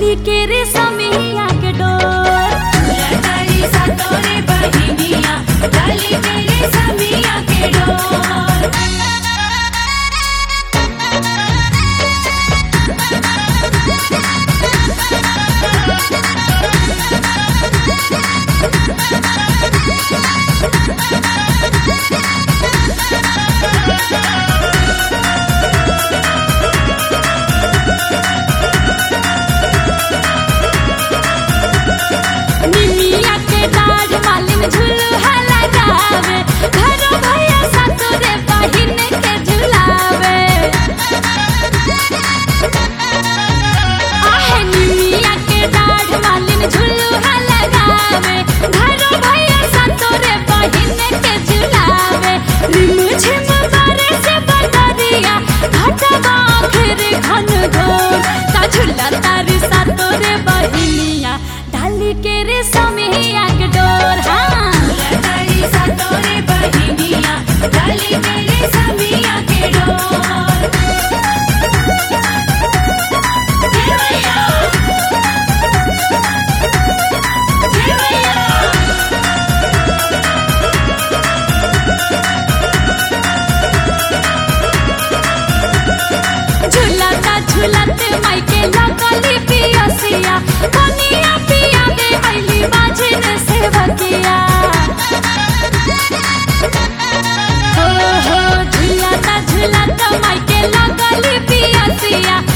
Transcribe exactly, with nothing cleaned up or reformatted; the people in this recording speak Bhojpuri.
डाली के रे समिया के डोर तारी सा तोरे बहिनिया डाली के रे समिया के डोर। निमिया के डाढ़ मालिन झुलुहा लगावे घरो भैया सातोरे बहिन के झुलावे। आहे निमिया के डाढ़ मालिन झुलुहा लगावे घरो भैया सातोरे बहिन के झुलावे। रिम झिम बारे से बदरिया घटवा फिर घन घोर ता झुला तारी सातोरे बहिनिया डाली के रे समिया के डोर। हाँ तारी सा तोरे बहिनिया डाली के रे समिया के डोर। जय मैया जय मैया। झुलता झुलत मायके लगली पियसिया कनिया पिया दे अइली बाजिन सेवकिया। हो हो झुलता झुलत मायके लगली पियसिया